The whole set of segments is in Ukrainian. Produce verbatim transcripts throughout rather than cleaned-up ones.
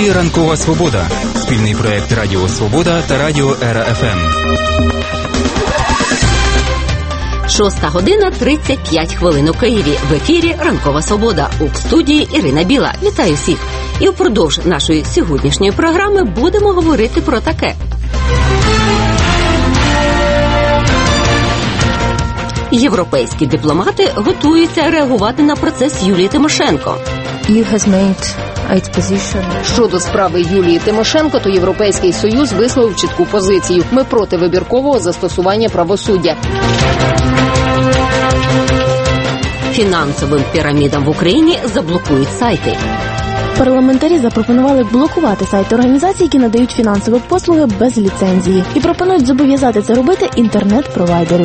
ефірі «Ранкова Свобода» – спільний проєкт Радіо Свобода та Радіо Ера еф ем. Шоста година тридцять п'ять хвилин у Києві. В ефірі «Ранкова Свобода». У студії Ірина Біла. Вітаю всіх. І впродовж нашої сьогоднішньої програми будемо говорити про таке. Європейські дипломати готуються реагувати на процес Юлії Тимошенко. Щодо справи Юлії Тимошенко, то Європейський Союз висловив чітку позицію. Ми проти вибіркового застосування правосуддя. Фінансовим пірамідам в Україні заблокують сайти. Парламентарі запропонували блокувати сайти організацій, які надають фінансові послуги без ліцензії. І пропонують зобов'язати це робити інтернет-провайдерів.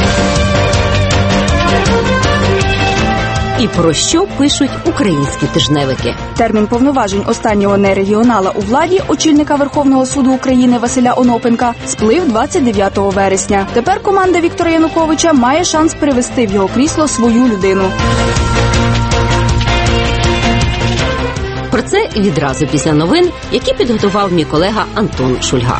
І про що пишуть українські тижневики? Термін повноважень останнього нерегіонала у владі, очільника Верховного суду України Василя Онопенка, сплив двадцять дев'ятого вересня. Тепер команда Віктора Януковича має шанс перевести в його крісло свою людину. Про це відразу після новин, які підготував мій колега Антон Шульга.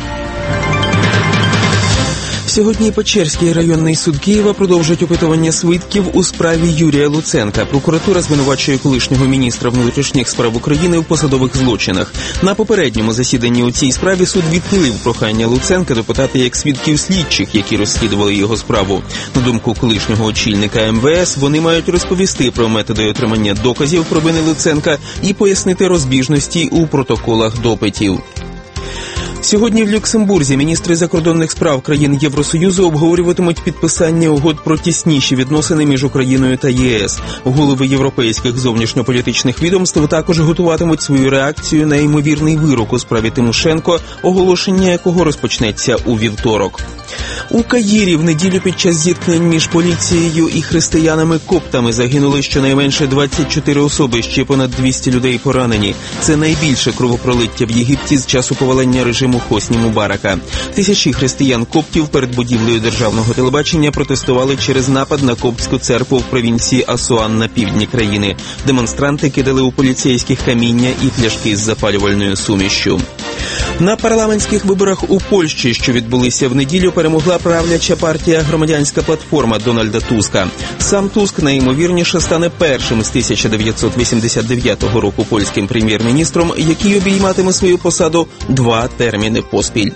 Сьогодні Печерський районний суд Києва продовжить опитування свідків у справі Юрія Луценка. Прокуратура звинувачує колишнього міністра внутрішніх справ України в посадових злочинах. На попередньому засіданні у цій справі суд відхилив прохання Луценка допитати як свідків слідчих, які розслідували його справу. На думку колишнього очільника ем ве ес, вони мають розповісти про методи отримання доказів про вини Луценка і пояснити розбіжності у протоколах допитів. Сьогодні в Люксембурзі міністри закордонних справ країн Євросоюзу обговорюватимуть підписання угод про тісніші відносини між Україною та є ес. Голови європейських зовнішньополітичних відомств також готуватимуть свою реакцію на ймовірний вирок у справі Тимошенко, оголошення якого розпочнеться у вівторок. У Каїрі в неділю під час зіткнень між поліцією і християнами-коптами загинули щонайменше двадцять чотири особи, ще понад двісті людей поранені. Це найбільше кровопролиття в Єгипті з часу повалення режиму Хосні Мубарака. Тисячі християн-коптів перед будівлею державного телебачення протестували через напад на коптську церкву в провінції Асуан на півдні країни. Демонстранти кидали у поліцейських каміння і пляшки з запалювальною сумішшю. На парламентських виборах у Польщі, що відбулися в неділю, перемогла правляча партія «Громадянська платформа» Дональда Туска. Сам Туск найімовірніше стане першим з тисяча дев'ятсот вісімдесят дев'ятого року польським прем'єр-міністром, який обійматиме свою посаду два терміни поспіль.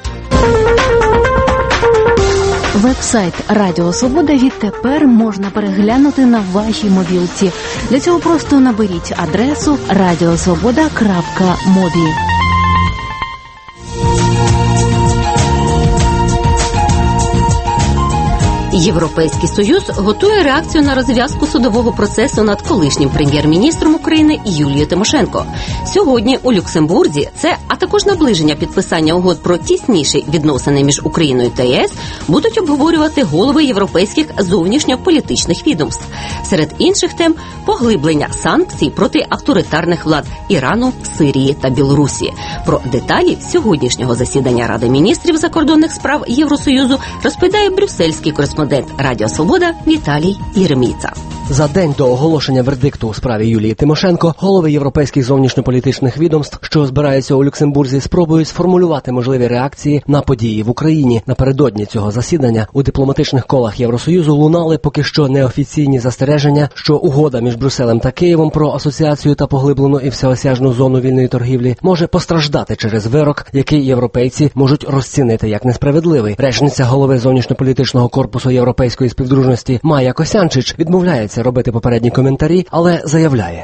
Веб-сайт Радіо Свобода відтепер можна переглянути на вашій мобілці. Для цього просто наберіть адресу радіосвобода крапка мобі. Європейський Союз готує реакцію на розв'язку судового процесу над колишнім прем'єр-міністром України Юлією Тимошенко. Сьогодні у Люксембурзі це, а також наближення підписання угод про тісніші відносини між Україною та є ес будуть обговорювати голови європейських зовнішньополітичних відомств. Серед інших тем – поглиблення санкцій проти авторитарних влад Ірану, Сирії та Білорусі. Про деталі сьогоднішнього засідання Ради міністрів закордонних справ Євросоюзу розповідає брюссельський кореспондент Радіо Свобода Віталій Єремійца. За день до оголошення вердикту у справі Юлії Тимошенко голови європейських зовнішньополітичних відомств, що збираються у Люксембурзі, спробують сформулювати можливі реакції на події в Україні. Напередодні цього засідання у дипломатичних колах Євросоюзу лунали поки що неофіційні застереження, що угода між Брюсселем та Києвом про асоціацію та поглиблену і всеосяжну зону вільної торгівлі може постраждати через вирок, який європейці можуть розцінити як несправедливий. Речниця голови зовнішньополітичного корпусу Європейської співдружності Майя Косянчич відмовляється робити попередні коментарі, але заявляє: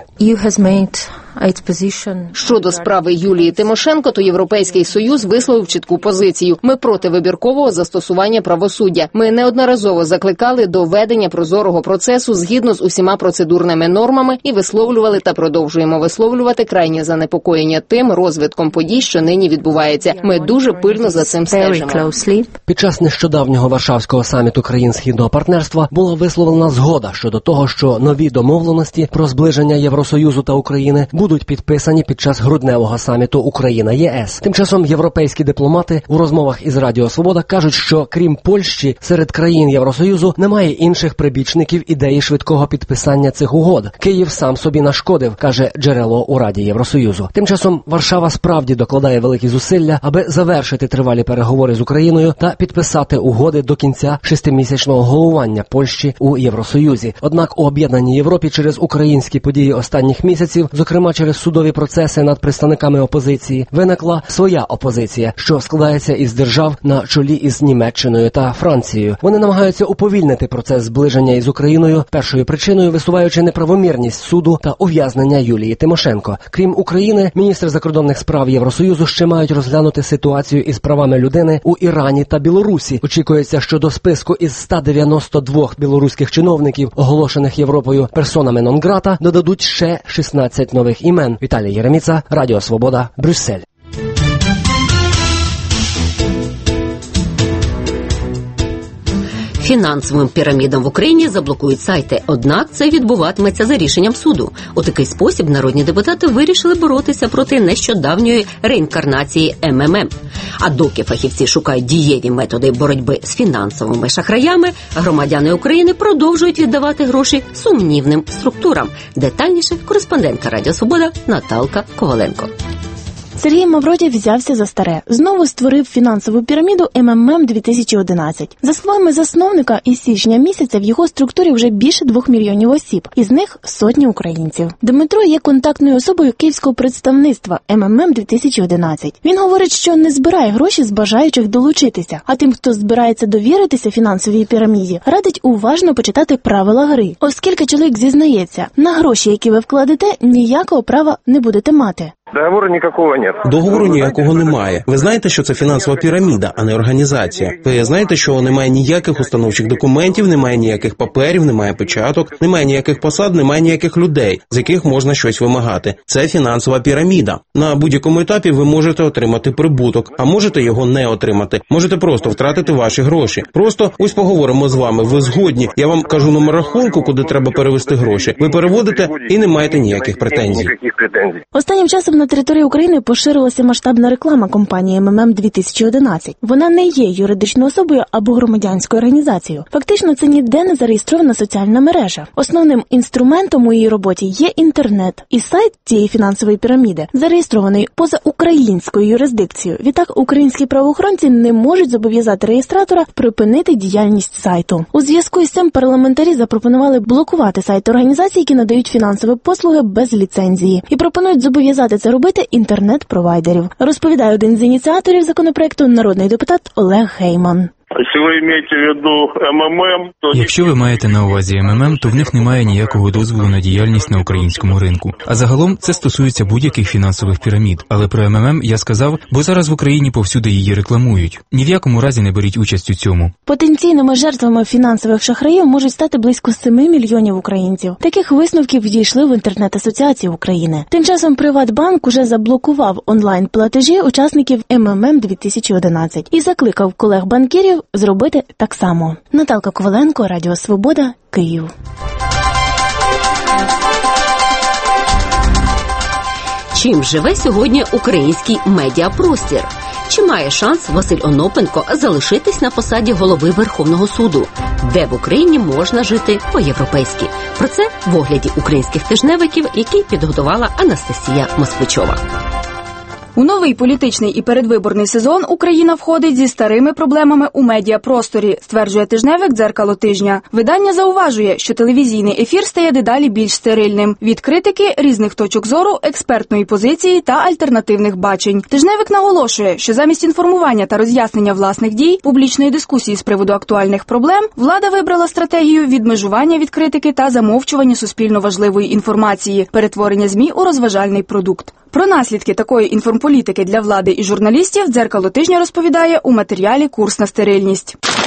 Щодо справи Юлії Тимошенко, то Європейський Союз висловив чітку позицію. Ми проти вибіркового застосування правосуддя. Ми неодноразово закликали до ведення прозорого процесу згідно з усіма процедурними нормами і висловлювали та продовжуємо висловлювати крайнє занепокоєння тим розвитком подій, що нині відбувається. Ми дуже пильно за цим стежимо. Під час нещодавнього Варшавського саміту країн Східного партнерства була висловлена згода щодо того, що нові домовленості про зближення Євросоюзу та України будуть будуть підписані під час грудневого саміту Україна-ЄС. Тим часом європейські дипломати у розмовах із Радіо Свобода кажуть, що крім Польщі, серед країн Євросоюзу немає інших прибічників ідеї швидкого підписання цих угод. Київ сам собі нашкодив, каже джерело у Раді Євросоюзу. Тим часом Варшава справді докладає великі зусилля, аби завершити тривалі переговори з Україною та підписати угоди до кінця шестимісячного головування Польщі у Євросоюзі. Однак у об'єднаній Європі через українські події останніх місяців, зокрема через судові процеси над представниками опозиції, виникла своя опозиція, що складається із держав на чолі із Німеччиною та Францією. Вони намагаються уповільнити процес зближення із Україною, першою причиною висуваючи неправомірність суду та ув'язнення Юлії Тимошенко. Крім України, міністри закордонних справ Євросоюзу ще мають розглянути ситуацію із правами людини у Ірані та Білорусі. Очікується, що до списку із ста дев'яноста двох білоруських чиновників, оголошених Європою персонами нон-грата, додадуть ще шістнадцять нових імен. Віталій Єреміца, Радіо Свобода, Брюссель. Фінансовим пірамідам в Україні заблокують сайти, однак це відбуватиметься за рішенням суду. У такий спосіб народні депутати вирішили боротися проти нещодавньої реінкарнації ем ем ем. А доки фахівці шукають дієві методи боротьби з фінансовими шахраями, громадяни України продовжують віддавати гроші сумнівним структурам. Детальніше кореспондентка Радіо Свобода Наталка Коваленко. Сергій Мавродів взявся за старе. Знову створив фінансову піраміду ем ем ем дві тисячі одинадцять. За словами засновника, із січня місяця в його структурі вже більше двох мільйонів осіб, із них сотні українців. Дмитро є контактною особою київського представництва ем ем ем дві тисячі одинадцять. Він говорить, що не збирає гроші з бажаючих долучитися, а тим, хто збирається довіритися фінансовій піраміді, радить уважно почитати правила гри. Оскільки чоловік зізнається, на гроші, які ви вкладете, ніякого права не будете мати. Договору ніякого нет. Договору ніякого немає. Ви знаєте, що це фінансова піраміда, а не організація. Ви знаєте, що немає ніяких установчих документів, немає ніяких паперів, немає печаток, немає ніяких посад, немає ніяких людей, з яких можна щось вимагати. Це фінансова піраміда. На будь-якому етапі ви можете отримати прибуток, а можете його не отримати. Можете просто втратити ваші гроші. Просто ось поговоримо з вами. Ви згодні. Я вам кажу номер рахунку, куди треба перевести гроші. Ви переводите і не маєте ніяких претензій. Останнім часом на території України поширилася масштабна реклама компанії ем ем ем дві тисячі одинадцять. Вона не є юридичною особою або громадянською організацією. Фактично, це ніде не зареєстрована соціальна мережа. Основним інструментом у її роботі є інтернет. І сайт цієї фінансової піраміди зареєстрований поза українською юрисдикцією. Відтак, українські правоохоронці не можуть зобов'язати реєстратора припинити діяльність сайту. У зв'язку із цим парламентарі запропонували блокувати сайти організацій, які надають фінансові послуги без ліцензії. І пропонують зобов'язати це робити інтернет-провайдерів. Розповідає один з ініціаторів законопроекту, народний депутат Олег Гейман. Якщо ви маєте на увазі ем ем ем, то в них немає ніякого дозволу на діяльність на українському ринку. А загалом це стосується будь-яких фінансових пірамід. Але про ем ем ем я сказав, бо зараз в Україні повсюди її рекламують. Ні в якому разі не беріть участь у цьому. Потенційними жертвами фінансових шахраїв можуть стати близько семи мільйонів українців. Таких висновків дійшли в інтернет-асоціації України. Тим часом Приватбанк уже заблокував онлайн-платежі учасників ем ем ем дві тисячі одинадцять і закликав колег-банкірів зробити так само. Наталка Коваленко, Радіо Свобода, Київ. Чим живе сьогодні український медіапростір? Чи має шанс Василь Онопенко залишитись на посаді голови Верховного суду? Де в Україні можна жити по-європейськи? Про це в огляді українських тижневиків, який підготувала Анастасія Москвичова. У новий політичний і передвиборний сезон Україна входить зі старими проблемами у медіапросторі, стверджує тижневик «Дзеркало тижня». Видання зауважує, що телевізійний ефір стає дедалі більш стерильним. Від критики, різних точок зору, експертної позиції та альтернативних бачень. Тижневик наголошує, що замість інформування та роз'яснення власних дій, публічної дискусії з приводу актуальних проблем, влада вибрала стратегію відмежування від критики та замовчування суспільно важливої інформації, перетворення ЗМІ у розважальний продукт. Про наслідки такої інформполітики для влади і журналістів «Дзеркало тижня» розповідає у матеріалі «Курс на стерильність».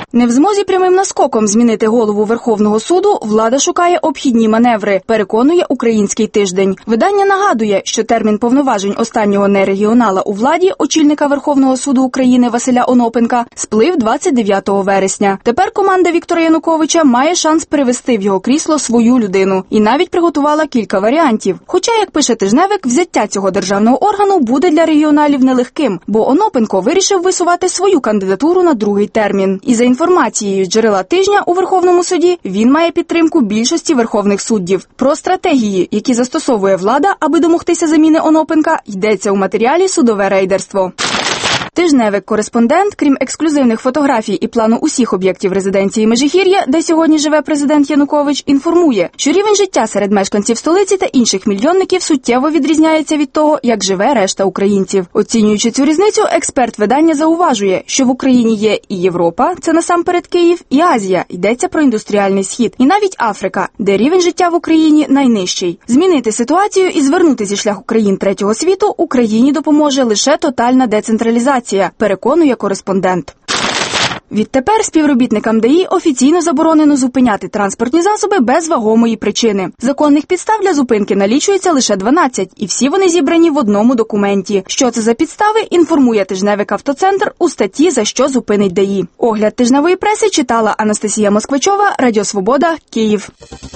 Не в змозі прямим наскоком змінити голову Верховного суду, влада шукає обхідні маневри, переконує «Український тиждень». Видання нагадує, що термін повноважень останнього нерегіонала у владі, очільника Верховного суду України Василя Онопенка, сплив двадцять дев'ятого вересня. Тепер команда Віктора Януковича має шанс перевести в його крісло свою людину. І навіть приготувала кілька варіантів. Хоча, як пише тижневик, взяття цього державного органу буде для регіоналів нелегким, бо Онопенко вирішив висувати свою кандидатуру на другий термін. І за інформацією джерела тижня у Верховному суді, він має підтримку більшості верховних суддів. Про стратегії, які застосовує влада, аби домогтися заміни Онопенка, йдеться у матеріалі «Судове рейдерство». Тижневик-кореспондент, крім ексклюзивних фотографій і плану усіх об'єктів резиденції Межигір'я, де сьогодні живе президент Янукович, інформує, що рівень життя серед мешканців столиці та інших мільйонників суттєво відрізняється від того, як живе решта українців. Оцінюючи цю різницю, експерт видання зауважує, що в Україні є і Європа, це насамперед Київ, і Азія, йдеться про індустріальний схід, і навіть Африка, де рівень життя в Україні найнижчий. Змінити ситуацію і звернути зі шляху країн третього світу Україні допоможе лише тотальна децентралізація, переконує кореспондент. Відтепер співробітникам ДАІ офіційно заборонено зупиняти транспортні засоби без вагомої причини. Законних підстав для зупинки налічується лише дванадцять, і всі вони зібрані в одному документі. Що це за підстави, інформує тижневик «Автоцентр» у статті «За що зупинить ДАІ». Огляд тижневої преси читала Анастасія Москвичова, Радіо Свобода, Київ.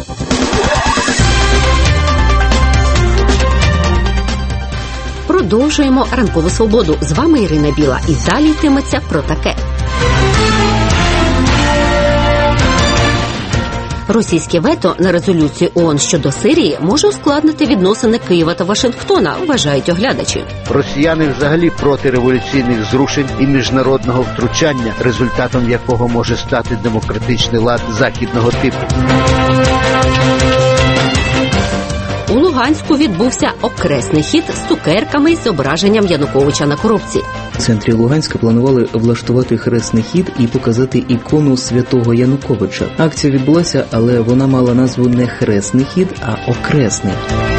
Продовжуємо ранкову свободу. З вами Ірина Біла. І далі йтиметься про таке. Російське вето на резолюцію ООН щодо Сирії може ускладнити відносини Києва та Вашингтона, вважають оглядачі. Росіяни взагалі проти революційних зрушень і міжнародного втручання, результатом якого може стати демократичний лад західного типу. У Луганську відбувся окресний хід з цукерками з зображенням Януковича на коробці. В центрі Луганська планували влаштувати хресний хід і показати ікону святого Януковича. Акція відбулася, але вона мала назву не хресний хід, а окресний.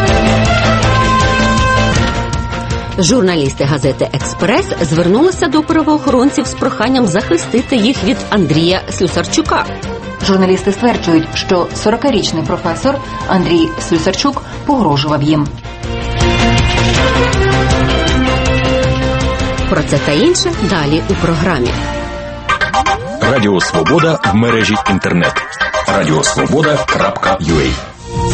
Журналісти газети «Експрес» звернулися до правоохоронців з проханням захистити їх від Андрія Слюсарчука. Журналісти стверджують, що сорокарічний професор Андрій Слюсарчук погрожував їм. Про це та інше далі у програмі. Радіо Свобода в мережі інтернет. радіосвобода крапка ю а.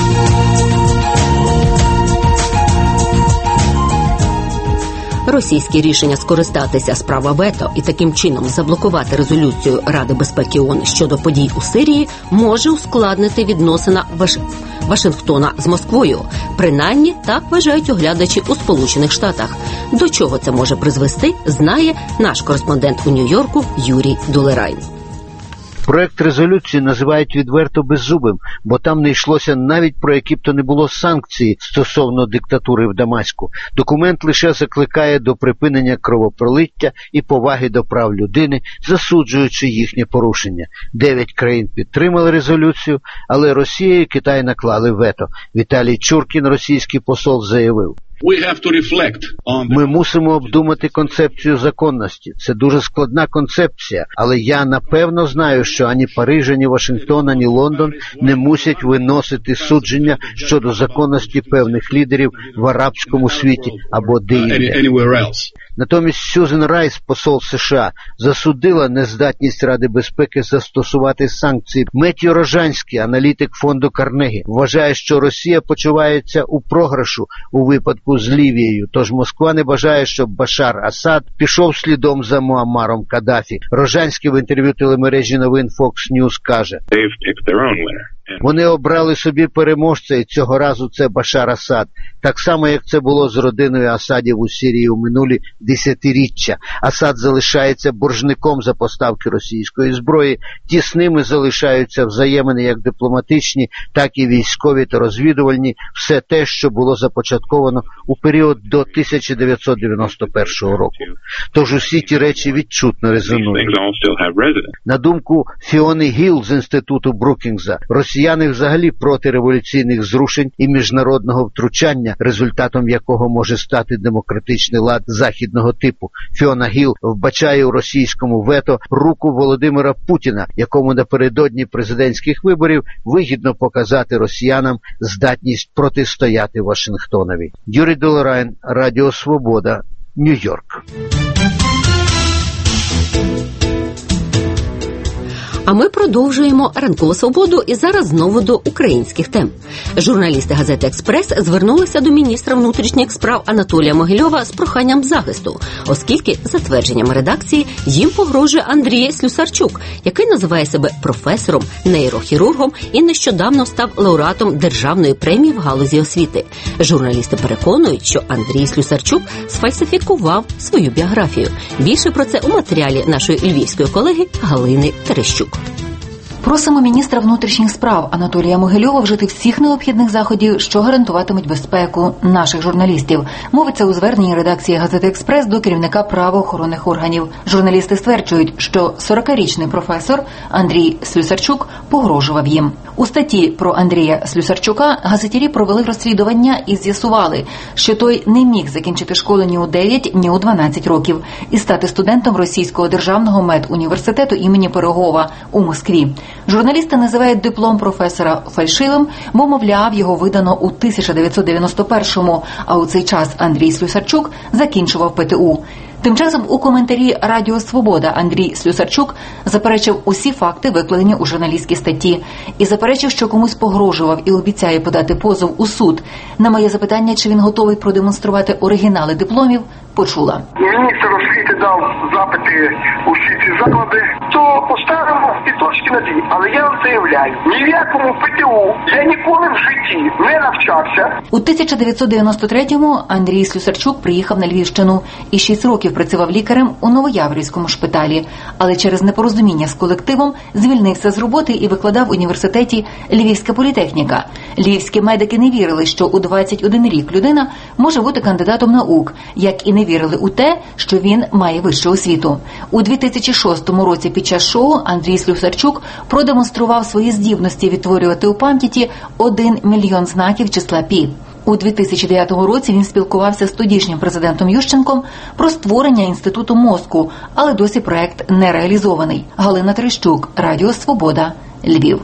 Російське рішення скористатися з права вето і таким чином заблокувати резолюцію Ради безпеки ООН щодо подій у Сирії може ускладнити відносини Ваш... Вашингтона з Москвою. Принаймні, так вважають оглядачі у Сполучених Штатах. До чого це може призвести, знає наш кореспондент у Нью-Йорку Юрій Дулерай. Проект резолюції називають відверто беззубим, бо там не йшлося навіть про які б то не було санкції стосовно диктатури в Дамаську. Документ лише закликає до припинення кровопролиття і поваги до прав людини, засуджуючи їхнє порушення. Дев'ять країн підтримали резолюцію, але Росія і Китай наклали вето. Віталій Чуркін, російський посол, заявив: Ми мусимо обдумати концепцію законності. Це дуже складна концепція, але я напевно знаю, що ані Париж, ані Вашингтон, ані Лондон не мусять виносити судження щодо законності певних лідерів в арабському світі або де-інде. Натомість Сюзен Райс, посол США, засудила нездатність Ради безпеки застосувати санкції. Меттью Рожанський, аналітик фонду Карнегі, вважає, що Росія почувається у програшу у випадку з Лівією, тож Москва не бажає, щоб Башар Асад пішов слідом за Муаммаром Каддафі. Рожанський в інтерв'ю телемережі новин Fox News каже: Вони обрали собі переможця, і цього разу це Башар Асад. Так само, як це було з родиною Асадів у Сирії у минулі десятиріччя. Асад залишається боржником за поставки російської зброї, тісними залишаються взаємини як дипломатичні, так і військові та розвідувальні, все те, що було започатковано у період до тисяча дев'ятсот дев'яносто першого року. Тож усі ті речі відчутно резонують. На думку Фіони Гіл з інституту Брукінгза, Росія росіяни взагалі проти революційних зрушень і міжнародного втручання, результатом якого може стати демократичний лад західного типу. Фіона Гіл вбачає у російському вето руку Володимира Путіна, якому напередодні президентських виборів вигідно показати росіянам здатність протистояти Вашингтонові. Юрій Долорайн, Радіо Свобода, Нью-Йорк. А ми продовжуємо ранкову свободу і зараз знову до українських тем. Журналісти газети «Експрес» звернулися до міністра внутрішніх справ Анатолія Могильова з проханням захисту, оскільки, за твердженням редакції, їм погрожує Андрій Слюсарчук, який називає себе професором, нейрохірургом і нещодавно став лауреатом державної премії в галузі освіти. Журналісти переконують, що Андрій Слюсарчук сфальсифікував свою біографію. Більше про це у матеріалі нашої львівської колеги Галини Терещук. Просимо міністра внутрішніх справ Анатолія Могильова вжити всіх необхідних заходів, що гарантуватимуть безпеку наших журналістів. Мовиться у зверненні редакції газети «Експрес» до керівника правоохоронних органів. Журналісти стверджують, що сорокарічний професор Андрій Слюсарчук погрожував їм. У статті про Андрія Слюсарчука газетярі провели розслідування і з'ясували, що той не міг закінчити школу ні у дев'ять, ні у дванадцять років і стати студентом Російського державного медуніверситету імені Пирогова у Москві. Журналісти називають диплом професора фальшивим, бо, мовляв, його видано у тисяча дев'ятсот дев'яносто першому, а у цей час Андрій Слюсарчук закінчував ПТУ. Тим часом у коментарі «Радіо Свобода» Андрій Слюсарчук заперечив усі факти, викладені у журналістській статті, і заперечив, що комусь погрожував і обіцяє подати позов у суд. На моє запитання, чи він готовий продемонструвати оригінали дипломів, почула. Міністр освіти дав запити у всі ці заклади, то поставимо і точки над «і». Але я вам заявляю, ні в якому ПТУ я ніколи в житті не навчався. У тисяча дев'ятсот дев'яносто третьому Андрій Слюсарчук приїхав на Львівщину і шість років працював лікарем у Новояврівському шпиталі, але через непорозуміння з колективом звільнився з роботи і викладав в університеті Львівська політехніка. Львівські медики не вірили, що у двадцять один рік людина може бути кандидатом наук, як і не вірили у те, що він має вищу освіту. У дві тисячі шостому році під час шоу Андрій Слюсарчук продемонстрував свої здібності відтворювати у пам'яті один мільйон знаків числа пі. У дві тисячі дев'ятому році він спілкувався з тодішнім президентом Ющенком про створення Інституту мозку, але досі проект не реалізований. Галина Терещук, Радіо Свобода, Львів.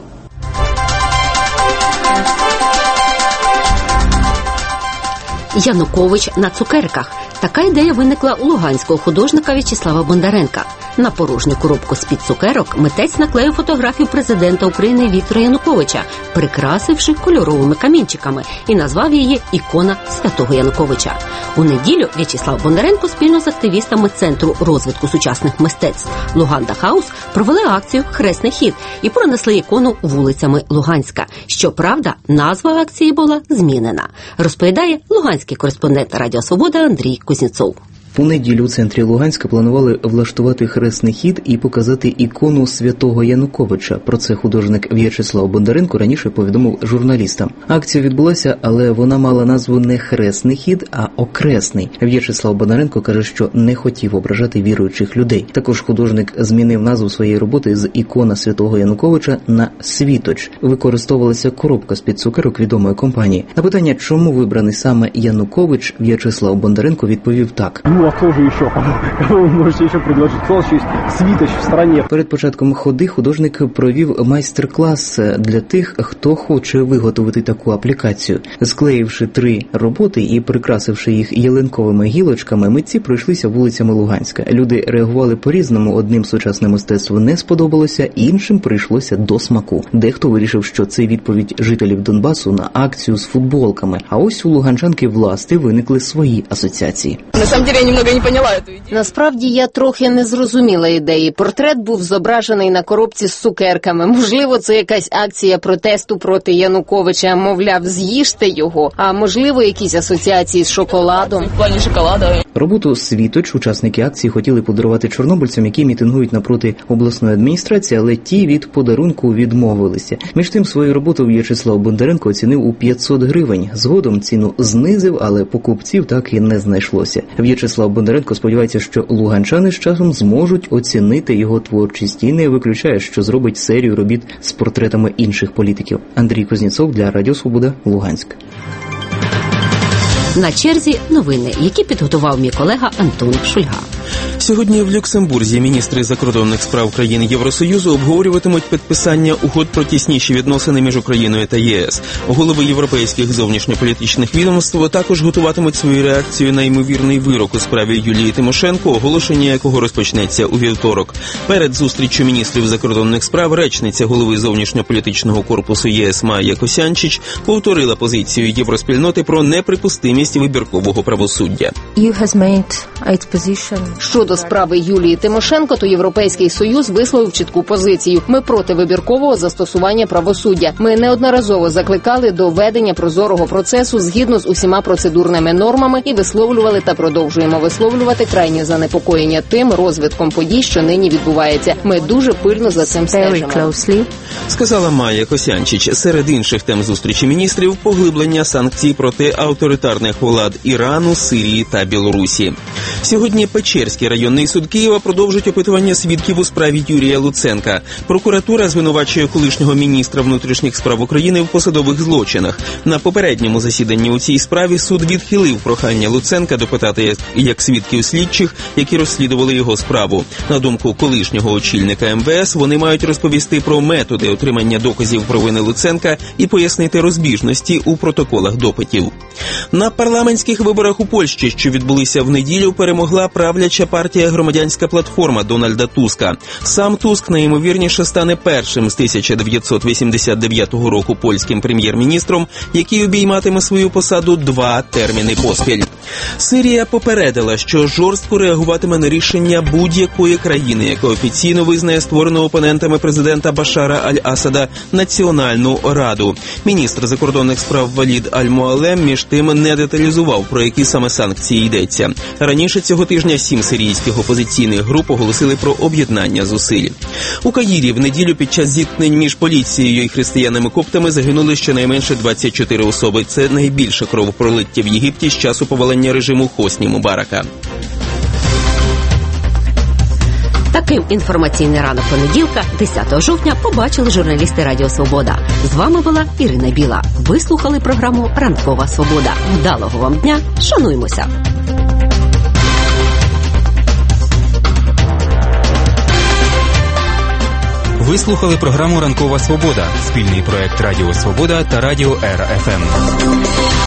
Янукович на цукерках. Така ідея виникла у луганського художника В'ячеслава Бондаренка. На порожню коробку з-під цукерок митець наклеїв фотографію президента України Віктора Януковича, прикрасивши кольоровими камінчиками, і назвав її «Ікона святого Януковича». У неділю В'ячеслав Бондаренко спільно з активістами Центру розвитку сучасних мистецтв «Луганда Хаус» провели акцію «Хресний хід» і пронесли ікону вулицями Луганська. Щоправда, назва акції була змінена, розповідає луганський кореспондент Радіо Свобода Андрій Кузнєцов. У неділю у центрі Луганська планували влаштувати хресний хід і показати ікону святого Януковича. Про це художник В'ячеслав Бондаренко раніше повідомив журналістам. Акція відбулася, але вона мала назву не хресний хід, а окресний. В'ячеслав Бондаренко каже, що не хотів ображати віруючих людей. Також художник змінив назву своєї роботи з «Ікона святого Януковича» на «Світоч». Використовувалася коробка з-під цукерок відомої компанії. На питання, чому вибраний саме Янукович, В'ячеслав Бондаренко відповів так. Ну, а кто же еще? Кого вы можете еще предложить? Кто еще есть свиточ в стране? Перед початком ходи художник провів майстер-клас для тих, хто хоче виготовити таку аплікацію. Склеївши три роботи і прикрасивши їх ялинковими гілочками, митці пройшлися вулицями Луганська. Люди реагували по-різному. Одним сучасне мистецтво не сподобалося, іншим прийшлося до смаку. Дехто вирішив, що це відповідь жителів Донбасу на акцію з футболками. А ось у луганчанки власти виникли свої асоціації. На самом деле, я немного не поняла эту ідею. Насправді, я трохи не зрозуміла ідеї. Портрет був зображений на коробці з цукерками. Можливо, це якась акція протесту проти Януковича, мовляв, з'їжте його. А можливо, якісь асоціації з шоколадом. В плані шоколада. Роботу «Світоч» учасники акції хотіли подарувати чорнобильцям, які мітингують напроти обласної адміністрації, але ті від подарунку відмовилися. Між тим, свою роботу В'ячеслав Бондаренко оцінив у п'ятсот гривень. Згодом ціну знизив, але покупців так і не знайшлося. В'ячеслав Бондаренко сподівається, що луганчани з часом зможуть оцінити його творчість і не виключає, що зробить серію робіт з портретами інших політиків. Андрій Кузнєцов для Радіо Свобода, Луганськ. На черзі новини, які підготував мій колега Антон Шульга. Сьогодні в Люксембурзі міністри закордонних справ країн Євросоюзу обговорюватимуть підписання угод про тісніші відносини між Україною та ЄС. Голови європейських зовнішньополітичних відомств також готуватимуть свою реакцію на ймовірний вирок у справі Юлії Тимошенко, оголошення якого розпочнеться у вівторок. Перед зустріччю міністрів закордонних справ речниця голови зовнішньополітичного корпусу ЄС Майя Косянчич повторила позицію євроспільноти про неприпустимість вибіркового правосуддя. Щодо справи Юлії Тимошенко, то Європейський Союз висловив чітку позицію. Ми проти вибіркового застосування правосуддя. Ми неодноразово закликали до ведення прозорого процесу згідно з усіма процедурними нормами і висловлювали та продовжуємо висловлювати крайнє занепокоєння тим розвитком подій, що нині відбувається. Ми дуже пильно за цим стежимо. Сказала Майя Косянчич. Серед інших тем зустрічі міністрів – поглиблення санкцій проти авторитарних влад Ірану, Сирії та Білорусі. Сьогодні Печерський районний суд Києва продовжить опитування свідків у справі Юрія Луценка. Прокуратура звинувачує колишнього міністра внутрішніх справ України в посадових злочинах. На попередньому засіданні у цій справі суд відхилив прохання Луценка допитати як свідків слідчих, які розслідували його справу. На думку колишнього очільника ем ве ес, вони мають розповісти про методи отримання доказів провини Луценка і пояснити розбіжності у протоколах допитів. На парламентських виборах у Польщі, що відбулися в неділю, перемогла правляча партія «Громадянська платформа» Дональда Туска. Сам Туск найімовірніше стане першим з тисяча дев'ятсот вісімдесят дев'ятого року польським прем'єр-міністром, який обійматиме свою посаду два терміни поспіль. Сирія попередила, що жорстко реагуватиме на рішення будь-якої країни, яка офіційно визнає створену опонентами президента Башара Аль-Асада Національну Раду. Міністр закордонних справ Валід Аль-Муалем між тим не деталізував, про які саме санкції йдеться. Раніше цього тижня сім сирійських опозиційних груп оголосили про об'єднання зусиль. У Каїрі в неділю під час зіткнень між поліцією і християнами-коптами загинули щонайменше двадцять чотири особи. Це найбільше кровопролиття в Єгипті з часу повалення режиму Хосні Мубарака. Таким інформаційний ранок понеділка, десятого жовтня, побачили журналісти Радіо Свобода. З вами була Ірина Біла. Ви слухали програму «Ранкова Свобода». Вдалого вам дня. Шануймося. Ви слухали програму «Ранкова Свобода» – спільний проект Радіо Свобода та Радіо Р Ф М.